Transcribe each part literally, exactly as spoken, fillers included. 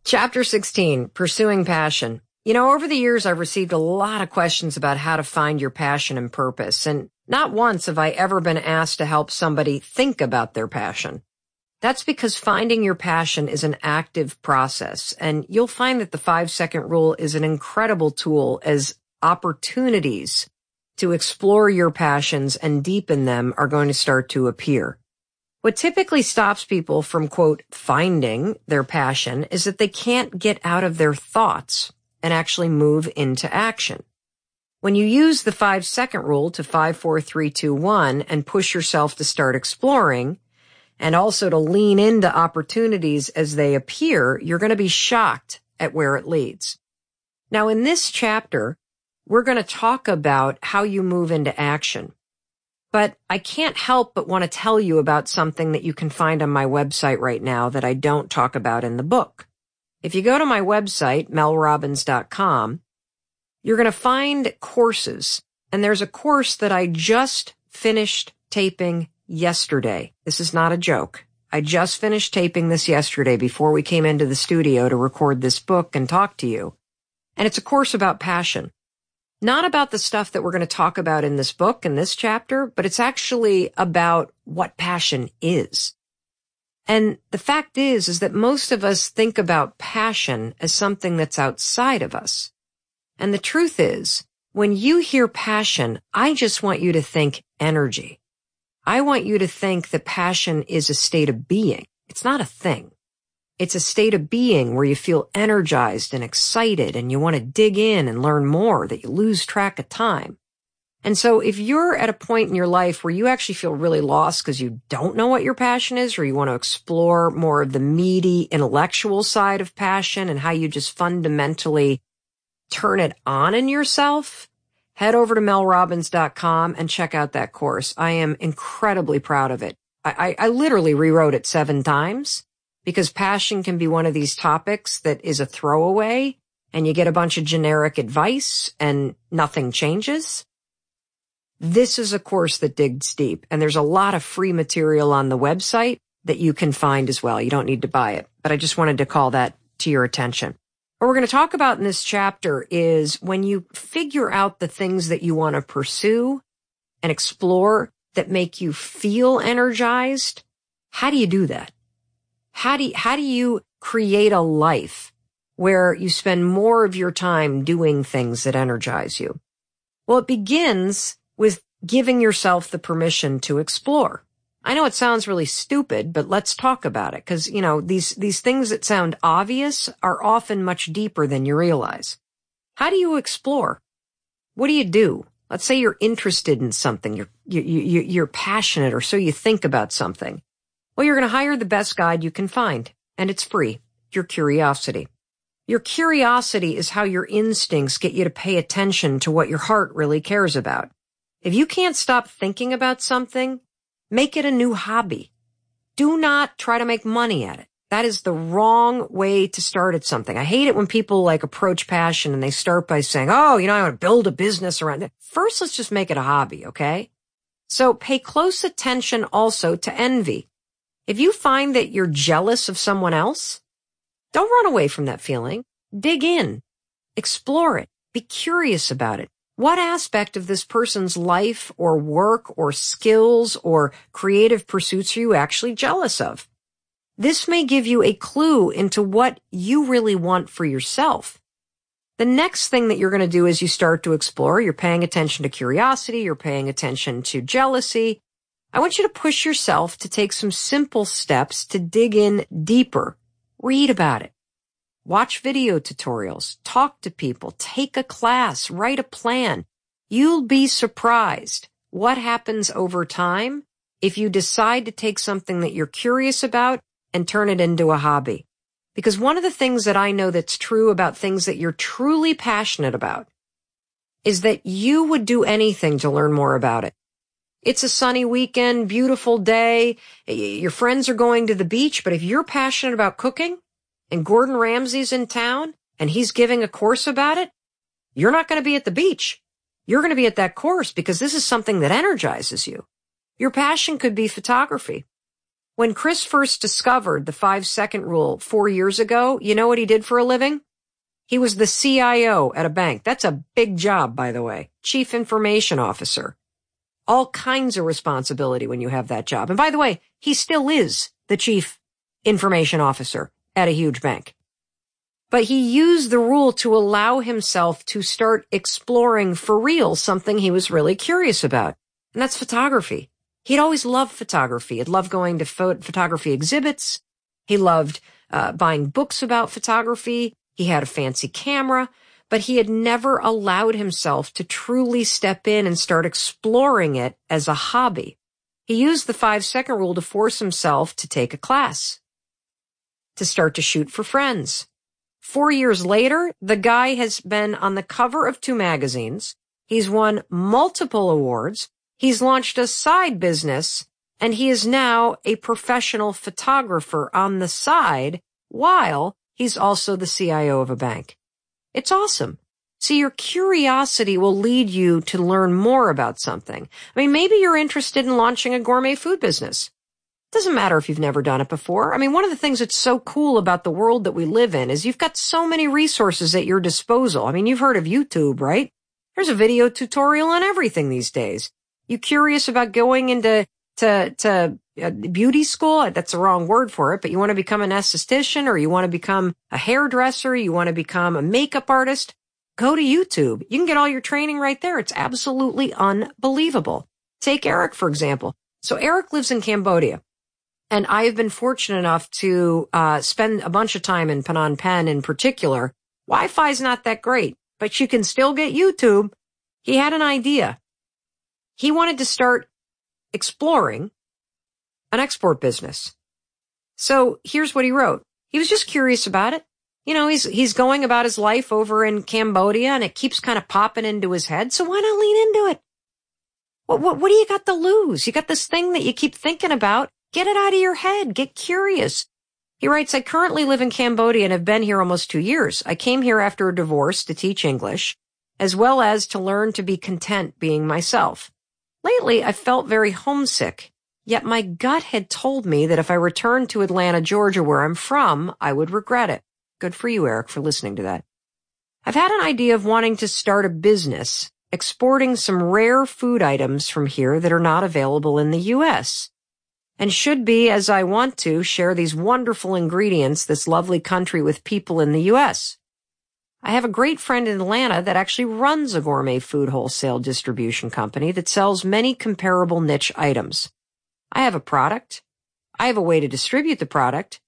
Chapter sixteen, Pursuing Passion. You know, over the years, I've received a lot of questions about how to find your passion and purpose, and not once have I ever been asked to help somebody think about their passion. That's because finding your passion is an active process, and you'll find that the five-second rule is an incredible tool as opportunities to explore your passions and deepen them are going to start to appear. What typically stops people from, quote, finding their passion is that they can't get out of their thoughts and actually move into action. When you use the five-second rule to five, four, three, two, one and push yourself to start exploring and also to lean into opportunities as they appear, you're going to be shocked at where it leads. Now, in this chapter, we're going to talk about how you move into action. But I can't help but want to tell you about something that you can find on my website right now that I don't talk about in the book. If you go to my website, mel robbins dot com, you're going to find courses, and there's a course that I just finished taping yesterday. This is not a joke. I just finished taping this yesterday before we came into the studio to record this book and talk to you. And it's a course about passion. Not about the stuff that we're going to talk about in this book, in this chapter, but it's actually about what passion is. And the fact is, is that most of us think about passion as something that's outside of us. And the truth is, when you hear passion, I just want you to think energy. I want you to think that passion is a state of being. It's not a thing. It's a state of being where you feel energized and excited and you want to dig in and learn more, that you lose track of time. And so if you're at a point in your life where you actually feel really lost because you don't know what your passion is, or you want to explore more of the meaty intellectual side of passion and how you just fundamentally turn it on in yourself, head over to mel robbins dot com and check out that course. I am incredibly proud of it. I, I, I literally rewrote it seven times. Because passion can be one of these topics that is a throwaway and you get a bunch of generic advice and nothing changes. This is a course that digs deep, and there's a lot of free material on the website that you can find as well. You don't need to buy it, but I just wanted to call that to your attention. What we're going to talk about in this chapter is when you figure out the things that you want to pursue and explore that make you feel energized, how do you do that? How do you, how do you create a life where you spend more of your time doing things that energize you? Well, it begins with giving yourself the permission to explore. I know it sounds really stupid, but let's talk about it because, you know, these, these things that sound obvious are often much deeper than you realize. How do you explore? What do you do? Let's say you're interested in something, you're, you, you, you're passionate, or so you think about something. Well, you're going to hire the best guide you can find, and it's free. Your curiosity. Your curiosity is how your instincts get you to pay attention to what your heart really cares about. If you can't stop thinking about something, make it a new hobby. Do not try to make money at it. That is the wrong way to start at something. I hate it when people like approach passion and they start by saying, oh, you know, I want to build a business around it. First, let's just make it a hobby, okay? So pay close attention also to envy. If you find that you're jealous of someone else, don't run away from that feeling. Dig in. Explore it. Be curious about it. What aspect of this person's life or work or skills or creative pursuits are you actually jealous of? This may give you a clue into what you really want for yourself. The next thing that you're going to do as you start to explore, you're paying attention to curiosity, you're paying attention to jealousy. I want you to push yourself to take some simple steps to dig in deeper. Read about it. Watch video tutorials. Talk to people. Take a class. Write a plan. You'll be surprised what happens over time if you decide to take something that you're curious about and turn it into a hobby. Because one of the things that I know that's true about things that you're truly passionate about is that you would do anything to learn more about it. It's a sunny weekend, beautiful day. Your friends are going to the beach, but if you're passionate about cooking and Gordon Ramsay's in town and he's giving a course about it, you're not going to be at the beach. You're going to be at that course because this is something that energizes you. Your passion could be photography. When Chris first discovered the five-second rule four years ago, you know what he did for a living? He was the C I O at a bank. That's a big job, by the way. Chief Information Officer. All kinds of responsibility when you have that job. And by the way, he still is the Chief Information Officer at a huge bank. But he used the rule to allow himself to start exploring for real something he was really curious about. And that's photography. He'd always loved photography. He'd loved going to pho- photography exhibits. He loved uh, buying books about photography. He had a fancy camera, but he had never allowed himself to truly step in and start exploring it as a hobby. He used the five-second rule to force himself to take a class, to start to shoot for friends. Four years later, the guy has been on the cover of two magazines. He's won multiple awards. He's launched a side business, and he is now a professional photographer on the side while he's also the C I O of a bank. It's awesome. See, your curiosity will lead you to learn more about something. I mean, maybe you're interested in launching a gourmet food business. Doesn't matter if you've never done it before. I mean, one of the things that's so cool about the world that we live in is you've got so many resources at your disposal. I mean, you've heard of YouTube, right? There's a video tutorial on everything these days. You curious about going into to to uh, beauty school? That's the wrong word for it, but you want to become an esthetician, or you want to become a hairdresser, you want to become a makeup artist? Go to YouTube. You can get all your training right there. It's absolutely unbelievable. Take Eric, for example. So Eric lives in Cambodia. And I have been fortunate enough to uh spend a bunch of time in Phnom Penh in particular. Wi-Fi's not that great, but you can still get YouTube. He had an idea. He wanted to start exploring an export business. So here's what he wrote. He was just curious about it. You know, he's he's going about his life over in Cambodia, and it keeps kind of popping into his head. So why not lean into it? What, what, what do you got to lose? You got this thing that you keep thinking about. Get it out of your head. Get curious. He writes, I currently live in Cambodia and have been here almost two years. I came here after a divorce to teach English, as well as to learn to be content being myself. Lately, I felt very homesick, yet my gut had told me that if I returned to Atlanta, Georgia, where I'm from, I would regret it. Good for you, Eric, for listening to that. I've had an idea of wanting to start a business, exporting some rare food items from here that are not available in the U S, and should be, as I want to, share these wonderful ingredients, this lovely country, with people in the U S. I have a great friend in Atlanta that actually runs a gourmet food wholesale distribution company that sells many comparable niche items. I have a product. I have a way to distribute the product.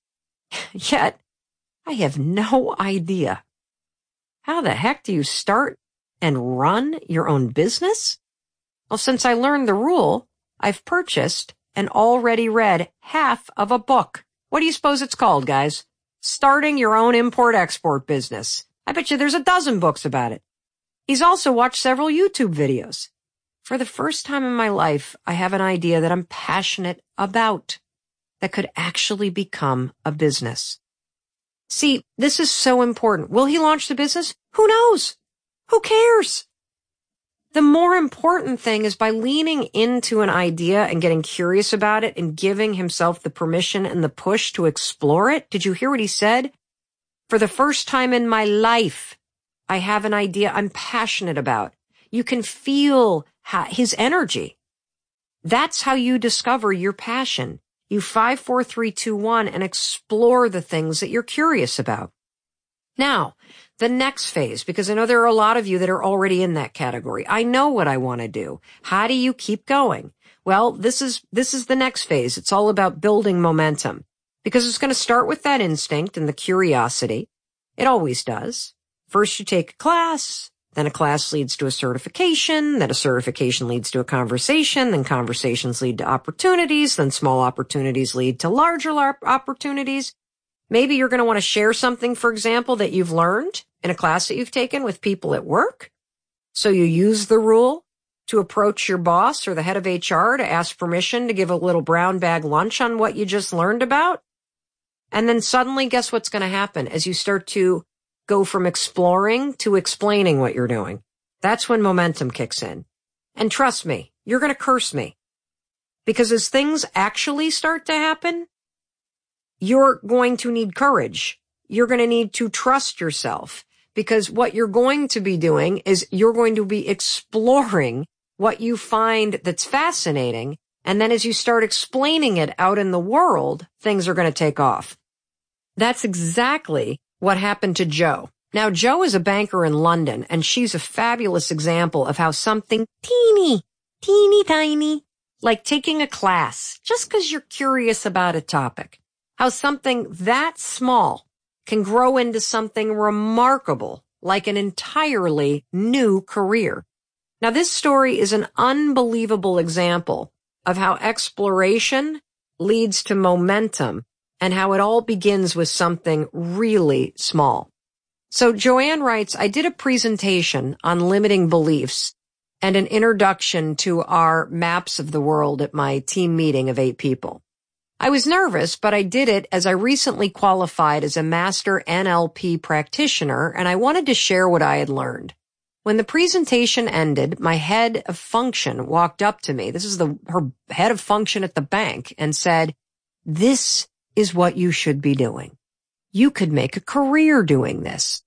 Yet, I have no idea. How the heck do you start and run your own business? Well, since I learned the rule, I've purchased and already read half of a book. What do you suppose it's called, guys? Starting Your Own Import-Export Business. I bet you there's a dozen books about it. He's also watched several YouTube videos. For the first time in my life, I have an idea that I'm passionate about that could actually become a business. See, this is so important. Will he launch the business? Who knows? Who cares? The more important thing is by leaning into an idea and getting curious about it and giving himself the permission and the push to explore it. Did you hear what he said? For the first time in my life, I have an idea I'm passionate about. You can feel his energy. That's how you discover your passion. You five, four, three, two, one, and explore the things that you're curious about. Now, the next phase, because I know there are a lot of you that are already in that category. I know what I want to do. How do you keep going? Well, this is, this is the next phase. It's all about building momentum, because it's going to start with that instinct and the curiosity. It always does. First you take a class, then a class leads to a certification, then a certification leads to a conversation, then conversations lead to opportunities, then small opportunities lead to larger opportunities. Maybe you're going to want to share something, for example, that you've learned in a class that you've taken with people at work. So you use the rule to approach your boss or the head of H R to ask permission to give a little brown bag lunch on what you just learned about. And then suddenly, guess what's going to happen as you start to go from exploring to explaining what you're doing? That's when momentum kicks in. And trust me, you're going to curse me. Because as things actually start to happen, you're going to need courage. You're going to need to trust yourself, because what you're going to be doing is you're going to be exploring what you find that's fascinating. And then as you start explaining it out in the world, things are going to take off. That's exactly what happened to Jo. Now, Jo is a banker in London, and she's a fabulous example of how something teeny, teeny tiny, like taking a class, just because you're curious about a topic, how something that small can grow into something remarkable, like an entirely new career. Now, this story is an unbelievable example of how exploration leads to momentum and how it all begins with something really small. So Joanne writes, I did a presentation on limiting beliefs and an introduction to our maps of the world at my team meeting of eight people. I was nervous, but I did it as I recently qualified as a master N L P practitioner, and I wanted to share what I had learned. When the presentation ended, my head of function walked up to me. This is the her head of function at the bank, and said, "This is what you should be doing. You could make a career doing this."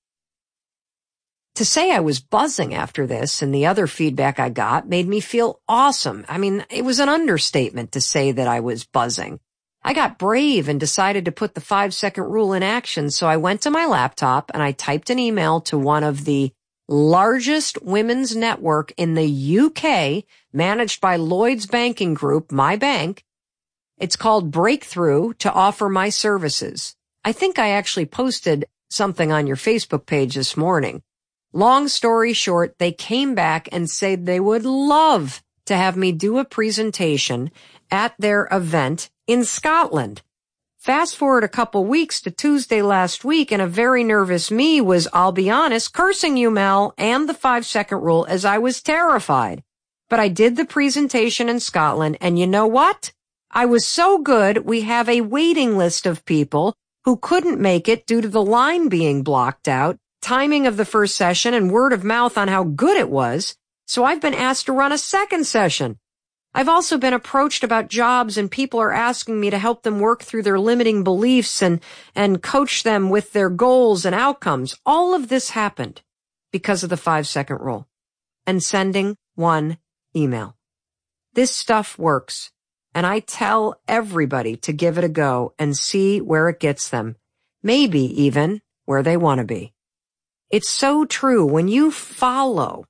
To say I was buzzing after this and the other feedback I got made me feel awesome. I mean, it was an understatement to say that I was buzzing. I got brave and decided to put the five-second rule in action, so I went to my laptop and I typed an email to one of the largest women's network in the U K, managed by Lloyds Banking Group, my bank. It's called Breakthrough, to offer my services. I think I actually posted something on your Facebook page this morning. Long story short, they came back and said they would love to have me do a presentation at their event in Scotland. Fast forward a couple weeks to Tuesday last week, and a very nervous me was, I'll be honest, cursing you, Mel, and the five-second rule, as I was terrified. But I did the presentation in Scotland, and you know what? I was so good, we have a waiting list of people who couldn't make it due to the line being blocked out, timing of the first session, and word of mouth on how good it was. So I've been asked to run a second session. I've also been approached about jobs, and people are asking me to help them work through their limiting beliefs and, and coach them with their goals and outcomes. All of this happened because of the five-second rule and sending one email. This stuff works, and I tell everybody to give it a go and see where it gets them, maybe even where they want to be. It's so true. When you follow,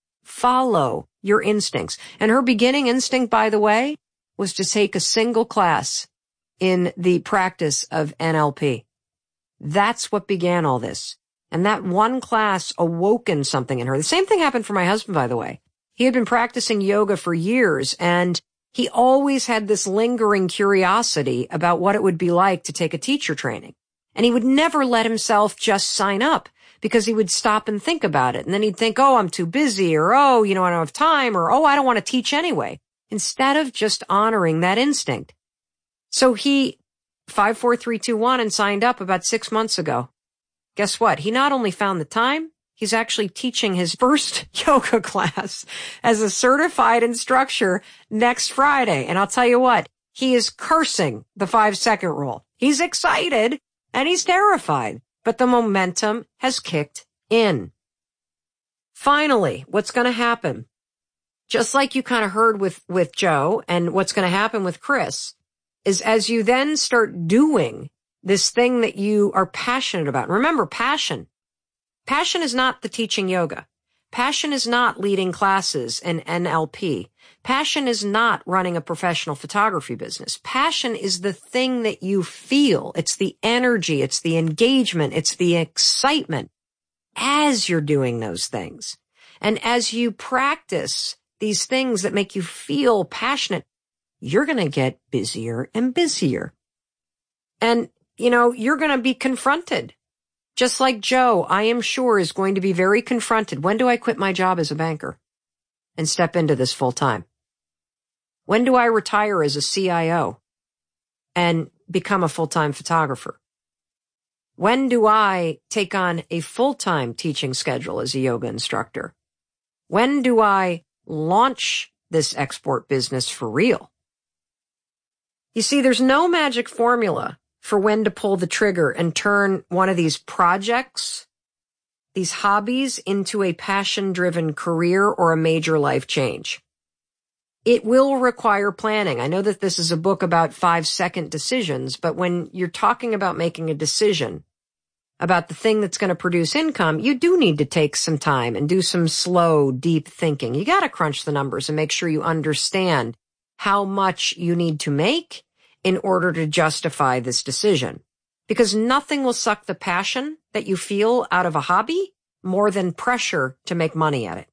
follow your instincts. And her beginning instinct, by the way, was to take a single class in the practice of N L P. That's what began all this. And that one class awoken something in her. The same thing happened for my husband, by the way. He had been practicing yoga for years, and he always had this lingering curiosity about what it would be like to take a teacher training. And he would never let himself just sign up, because he would stop and think about it. And then he'd think, oh, I'm too busy, or, oh, you know, I don't have time, or, oh, I don't want to teach anyway, instead of just honoring that instinct. So he, five, four, three, two, one, and signed up about six months ago. Guess what? He not only found the time, he's actually teaching his first yoga class as a certified instructor next Friday. And I'll tell you what, he is cursing the five-second rule. He's excited and he's terrified. But the momentum has kicked in. Finally, what's going to happen? Just like you kind of heard with, with Jo, and what's going to happen with Chris, is as you then start doing this thing that you are passionate about. Remember, passion. Passion is not the teaching yoga. Passion is not leading classes in N L P. Passion is not running a professional photography business. Passion is the thing that you feel. It's the energy. It's the engagement. It's the excitement as you're doing those things. And as you practice these things that make you feel passionate, you're going to get busier and busier. And, you know, you're going to be confronted. Just like Jo, I am sure, is going to be very confronted. When do I quit my job as a banker and step into this full time? When do I retire as a C I O and become a full-time photographer? When do I take on a full-time teaching schedule as a yoga instructor? When do I launch this export business for real? You see, there's no magic formula for when to pull the trigger and turn one of these projects, these hobbies, into a passion-driven career or a major life change. It will require planning. I know that this is a book about five-second decisions, but when you're talking about making a decision about the thing that's going to produce income, you do need to take some time and do some slow, deep thinking. You got to crunch the numbers and make sure you understand how much you need to make in order to justify this decision. Because nothing will suck the passion that you feel out of a hobby more than pressure to make money at it.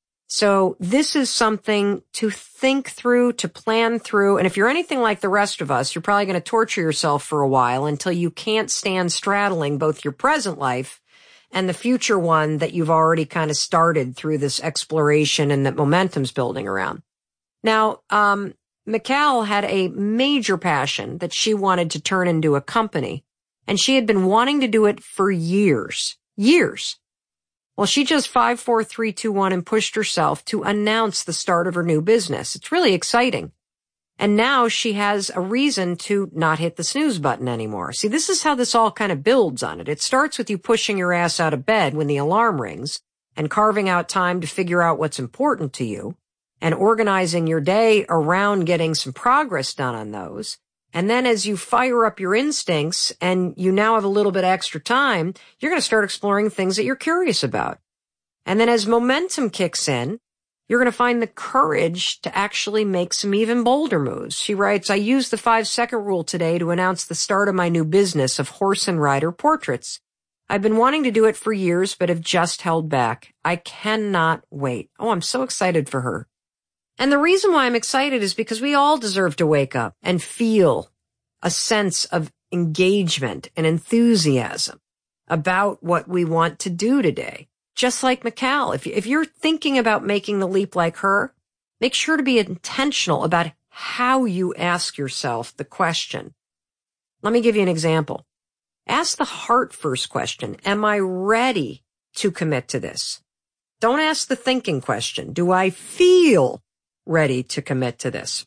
So this is something to think through, to plan through. And if you're anything like the rest of us, you're probably going to torture yourself for a while until you can't stand straddling both your present life and the future one that you've already kind of started through this exploration and that momentum's building around. Now, um, Mikal had a major passion that she wanted to turn into a company, and she had been wanting to do it for years, years. Well, she just five, four, three, two, one and pushed herself to announce the start of her new business. It's really exciting. And now she has a reason to not hit the snooze button anymore. See, this is how this all kind of builds on it. It starts with you pushing your ass out of bed when the alarm rings and carving out time to figure out what's important to you and organizing your day around getting some progress done on those. And then as you fire up your instincts and you now have a little bit of extra time, you're going to start exploring things that you're curious about. And then as momentum kicks in, you're going to find the courage to actually make some even bolder moves. She writes, I used the five-second rule today to announce the start of my new business of horse and rider portraits. I've been wanting to do it for years, but have just held back. I cannot wait. Oh, I'm so excited for her. And the reason why I'm excited is because we all deserve to wake up and feel a sense of engagement and enthusiasm about what we want to do today. Just like Mikal, if, if you're thinking about making the leap like her, make sure to be intentional about how you ask yourself the question. Let me give you an example. Ask the heart first question. Am I ready to commit to this? Don't ask the thinking question. Do I feel ready to commit to this?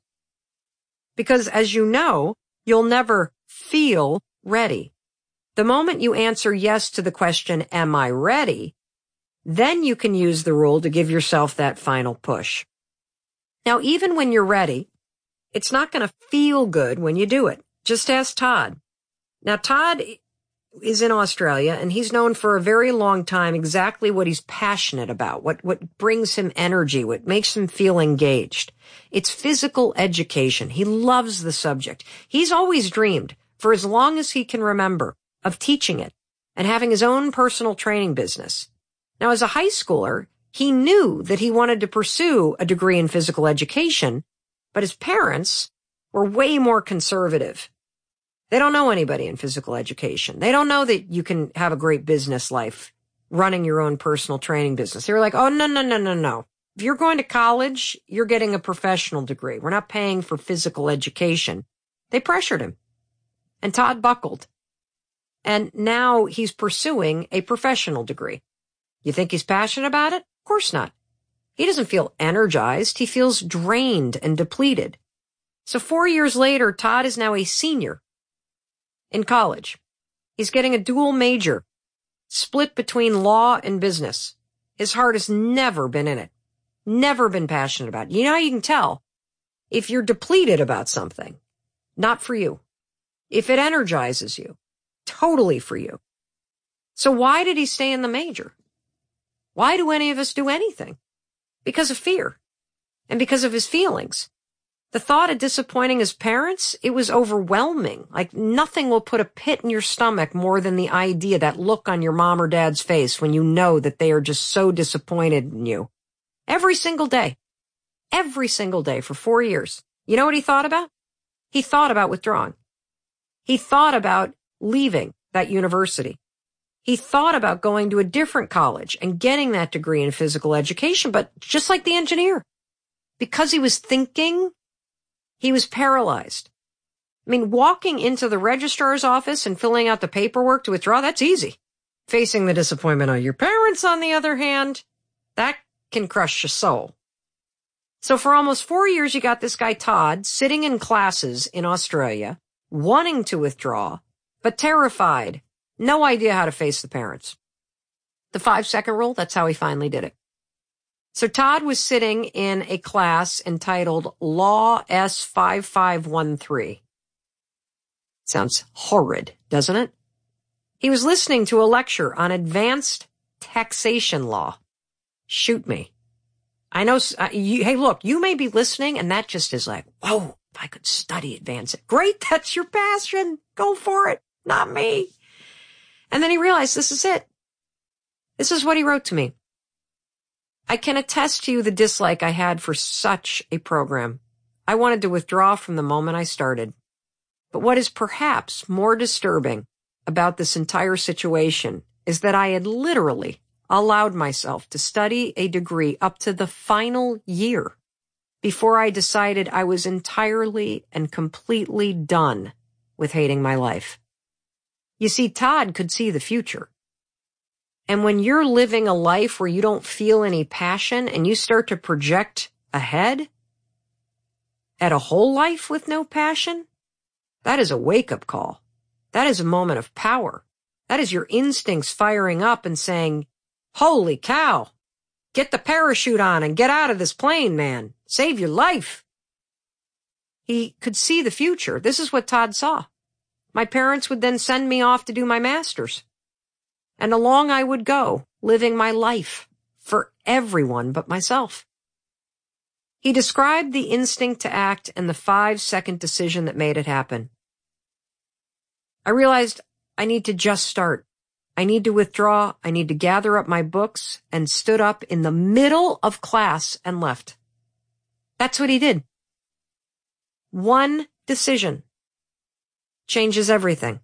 Because as you know, you'll never feel ready. The moment you answer yes to the question, am I ready? Then you can use the rule to give yourself that final push. Now, even when you're ready, it's not going to feel good when you do it. Just ask Todd. Now, Todd is in Australia, and he's known for a very long time exactly what he's passionate about, what, what brings him energy, what makes him feel engaged. It's physical education. He loves the subject. He's always dreamed, for as long as he can remember, of teaching it and having his own personal training business. Now, as a high schooler, he knew that he wanted to pursue a degree in physical education, but his parents were way more conservative. They don't know anybody in physical education. They don't know that you can have a great business life running your own personal training business. They were like, oh, no, no, no, no, no. If you're going to college, you're getting a professional degree. We're not paying for physical education. They pressured him. And Todd buckled. And now he's pursuing a professional degree. You think he's passionate about it? Of course not. He doesn't feel energized. He feels drained and depleted. So four years later, Todd is now a senior in college. He's getting a dual major, split between law and business. His heart has never been in it, never been passionate about it. You know how you can tell if you're depleted about something? Not for you. If it energizes you, totally for you. So why did he stay in the major? Why do any of us do anything? Because of fear and because of his feelings. The thought of disappointing his parents, it was overwhelming. Like nothing will put a pit in your stomach more than the idea, that look on your mom or dad's face when you know that they are just so disappointed in you. Every single day. Every single day for four years. You know what he thought about? He thought about withdrawing. He thought about leaving that university. He thought about going to a different college and getting that degree in physical education, but just like the engineer, because he was thinking, he was paralyzed. I mean, walking into the registrar's office and filling out the paperwork to withdraw, that's easy. Facing the disappointment of your parents, on the other hand, that can crush your soul. So for almost four years, you got this guy Todd sitting in classes in Australia, wanting to withdraw, but terrified, no idea how to face the parents. The five-second rule, that's how he finally did it. So Todd was sitting in a class entitled Law S five five one three. Sounds horrid, doesn't it? He was listening to a lecture on advanced taxation law. Shoot me. I know, uh, you, hey, look, you may be listening and that just is like, whoa, if I could study advanced. Great, that's your passion. Go for it. Not me. And then he realized this is it. This is what he wrote to me. I can attest to you the dislike I had for such a program. I wanted to withdraw from the moment I started. But what is perhaps more disturbing about this entire situation is that I had literally allowed myself to study a degree up to the final year before I decided I was entirely and completely done with hating my life. You see, Todd could see the future. And when you're living a life where you don't feel any passion and you start to project ahead at a whole life with no passion, that is a wake-up call. That is a moment of power. That is your instincts firing up and saying, holy cow, get the parachute on and get out of this plane, man. Save your life. He could see the future. This is what Todd saw. My parents would then send me off to do my master's. And along I would go, living my life for everyone but myself. He described the instinct to act and the five-second decision that made it happen. I realized I need to just start. I need to withdraw. I need to gather up my books, and stood up in the middle of class and left. That's what he did. One decision changes everything.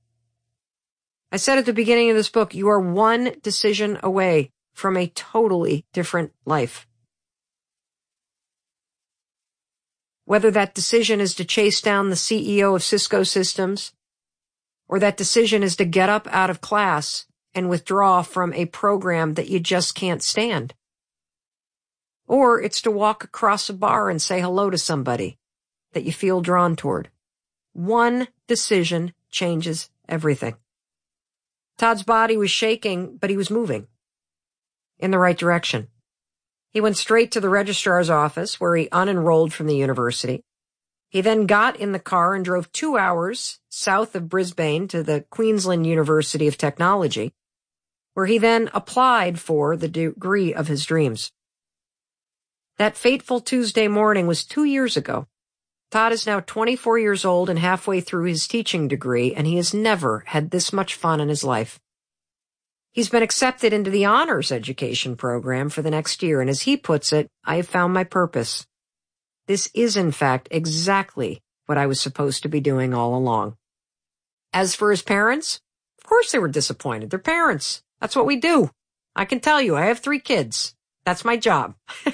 I said at the beginning of this book, you are one decision away from a totally different life. Whether that decision is to chase down the C E O of Cisco Systems, or that decision is to get up out of class and withdraw from a program that you just can't stand. Or it's to walk across a bar and say hello to somebody that you feel drawn toward. One decision changes everything. Todd's body was shaking, but he was moving in the right direction. He went straight to the registrar's office, where he unenrolled from the university. He then got in the car and drove two hours south of Brisbane to the Queensland University of Technology, where he then applied for the degree of his dreams. That fateful Tuesday morning was two years ago. Todd is now twenty-four years old and halfway through his teaching degree, and he has never had this much fun in his life. He's been accepted into the honors education program for the next year, and as he puts it, I have found my purpose. This is, in fact, exactly what I was supposed to be doing all along. As for his parents, of course they were disappointed. They're parents. That's what we do. I can tell you, I have three kids. That's my job.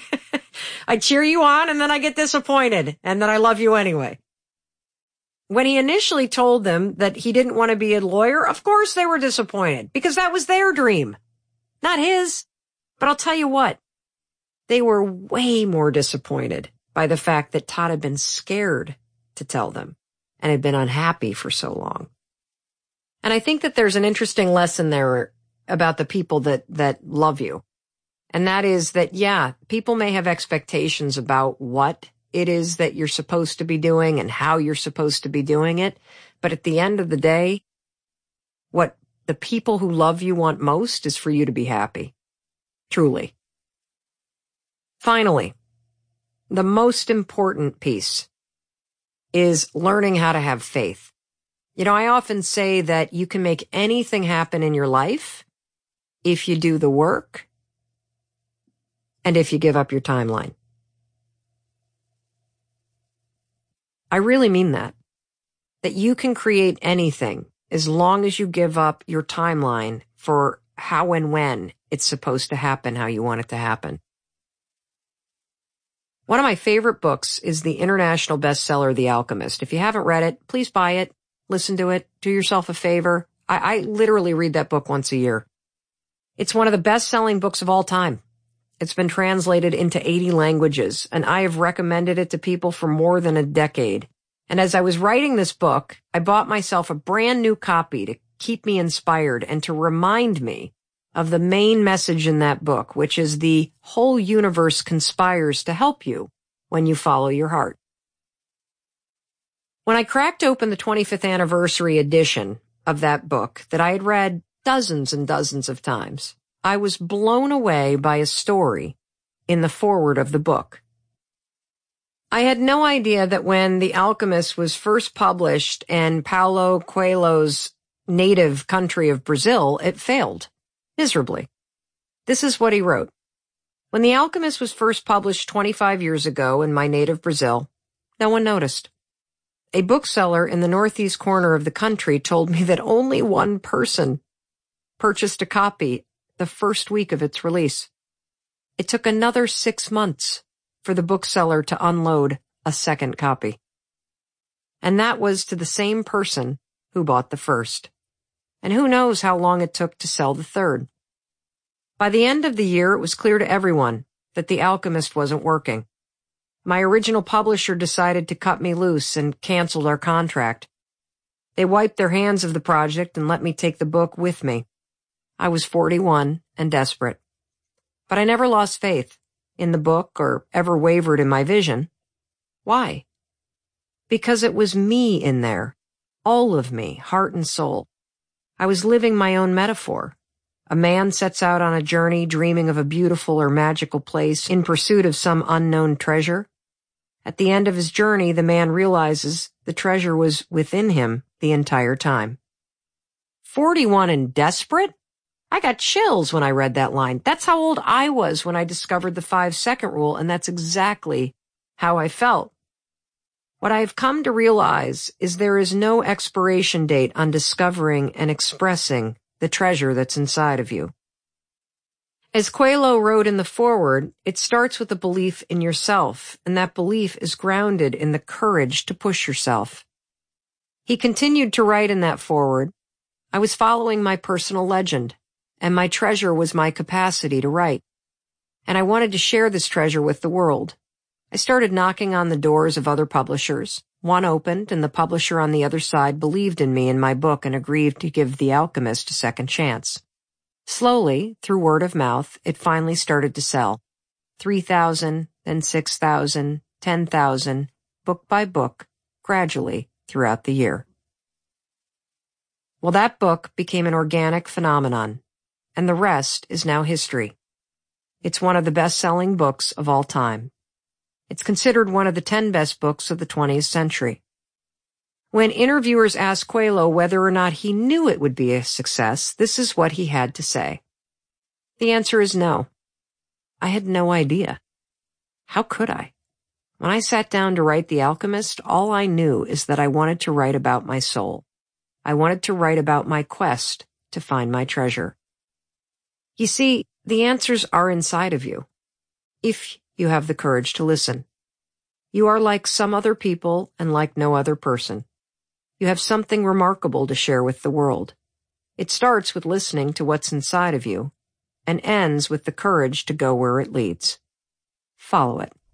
I cheer you on, and then I get disappointed, and then I love you anyway. When he initially told them that he didn't want to be a lawyer, of course they were disappointed, because that was their dream, not his. But I'll tell you what, they were way more disappointed by the fact that Todd had been scared to tell them and had been unhappy for so long. And I think that there's an interesting lesson there about the people that, that love you. And that is that, yeah, people may have expectations about what it is that you're supposed to be doing and how you're supposed to be doing it. But at the end of the day, what the people who love you want most is for you to be happy. Truly. Finally, the most important piece is learning how to have faith. You know, I often say that you can make anything happen in your life if you do the work and if you give up your timeline. I really mean that. That you can create anything as long as you give up your timeline for how and when it's supposed to happen, how you want it to happen. One of my favorite books is the international bestseller, The Alchemist. If you haven't read it, please buy it, listen to it, do yourself a favor. I, I literally read that book once a year. It's one of the best-selling books of all time. It's been translated into eighty languages, and I have recommended it to people for more than a decade. And as I was writing this book, I bought myself a brand new copy to keep me inspired and to remind me of the main message in that book, which is the whole universe conspires to help you when you follow your heart. When I cracked open the twenty-fifth anniversary edition of that book that I had read dozens and dozens of times, I was blown away by a story in the foreword of the book. I had no idea that when The Alchemist was first published in Paulo Coelho's native country of Brazil, it failed miserably. This is what he wrote. When The Alchemist was first published twenty-five years ago in my native Brazil, no one noticed. A bookseller in the northeast corner of the country told me that only one person purchased a copy the first week of its release. It took another six months for the bookseller to unload a second copy. And that was to the same person who bought the first. And who knows how long it took to sell the third. By the end of the year, it was clear to everyone that The Alchemist wasn't working. My original publisher decided to cut me loose and canceled our contract. They wiped their hands of the project and let me take the book with me. I was forty-one and desperate. But I never lost faith in the book or ever wavered in my vision. Why? Because it was me in there. All of me, heart and soul. I was living my own metaphor. A man sets out on a journey dreaming of a beautiful or magical place in pursuit of some unknown treasure. At the end of his journey, the man realizes the treasure was within him the entire time. Forty-one and desperate? I got chills when I read that line. That's how old I was when I discovered the five-second rule, and that's exactly how I felt. What I have come to realize is there is no expiration date on discovering and expressing the treasure that's inside of you. As Coelho wrote in the foreword, it starts with a belief in yourself, and that belief is grounded in the courage to push yourself. He continued to write in that foreword, I was following my personal legend, and my treasure was my capacity to write. And I wanted to share this treasure with the world. I started knocking on the doors of other publishers. One opened, and the publisher on the other side believed in me and my book and agreed to give The Alchemist a second chance. Slowly, through word of mouth, it finally started to sell. Three thousand, then six thousand, ten thousand, book by book, gradually throughout the year. Well, that book became an organic phenomenon, and the rest is now history. It's one of the best-selling books of all time. It's considered one of the ten best books of the twentieth century. When interviewers asked Coelho whether or not he knew it would be a success, this is what he had to say. The answer is no. I had no idea. How could I? When I sat down to write The Alchemist, all I knew is that I wanted to write about my soul. I wanted to write about my quest to find my treasure. You see, the answers are inside of you, if you have the courage to listen. You are like some other people and like no other person. You have something remarkable to share with the world. It starts with listening to what's inside of you and ends with the courage to go where it leads. Follow it.